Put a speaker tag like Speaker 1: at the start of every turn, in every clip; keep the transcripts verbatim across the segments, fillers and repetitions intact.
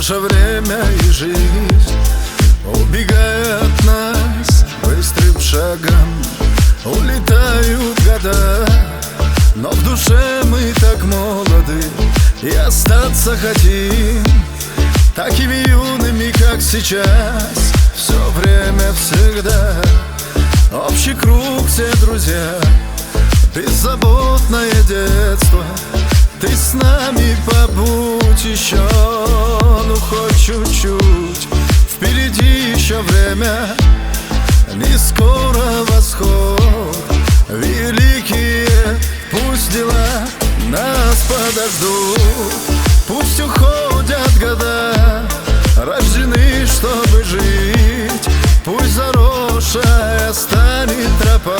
Speaker 1: Наше время и жизнь, убегая от нас быстрым шагом, улетают года. Но в душе мы так молоды и остаться хотим такими юными, как сейчас. Все время, всегда общий круг, все друзья, беззаботное детство. Ты с нами побудь еще, ну хоть чуть-чуть. Впереди еще время, не скоро восход. Великие пусть дела нас подождут. Пусть уходят года, рождены, чтобы жить. Пусть заросшая станет тропа.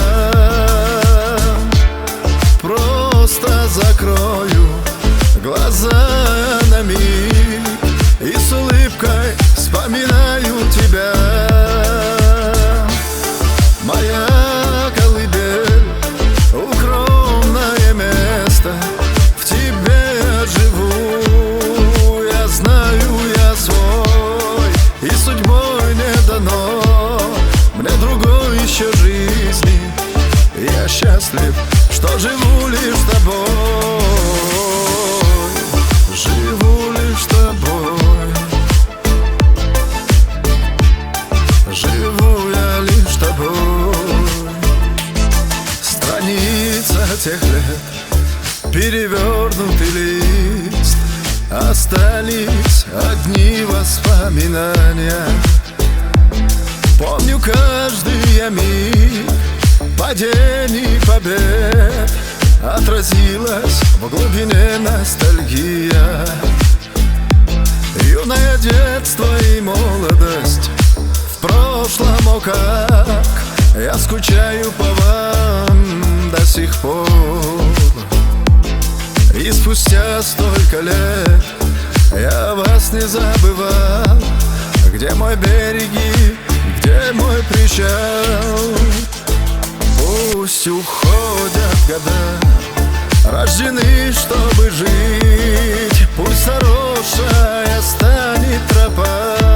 Speaker 1: Просто закрою глаза на миг и с улыбкой вспоминаю тебя. Моя колыбель, укромное место, в тебе я живу. Я знаю, я свой, и судьбой не дано мне другой еще жизни. Я счастлив, что живу лишь с тобой. Живу лишь с тобой. Живу я лишь с тобой. Страница тех лет, перевернутый лист, остались одни воспоминания. Помню каждый я миг падений, побед, отразилась в глубине ностальгия. Юное детство и молодость в прошлом, о как я скучаю по вам до сих пор. И спустя столько лет я вас не забывал. Где мой береги, где мой причал? Пусть уходят года, рождены, чтобы жить. Пусть заросшая станет тропа.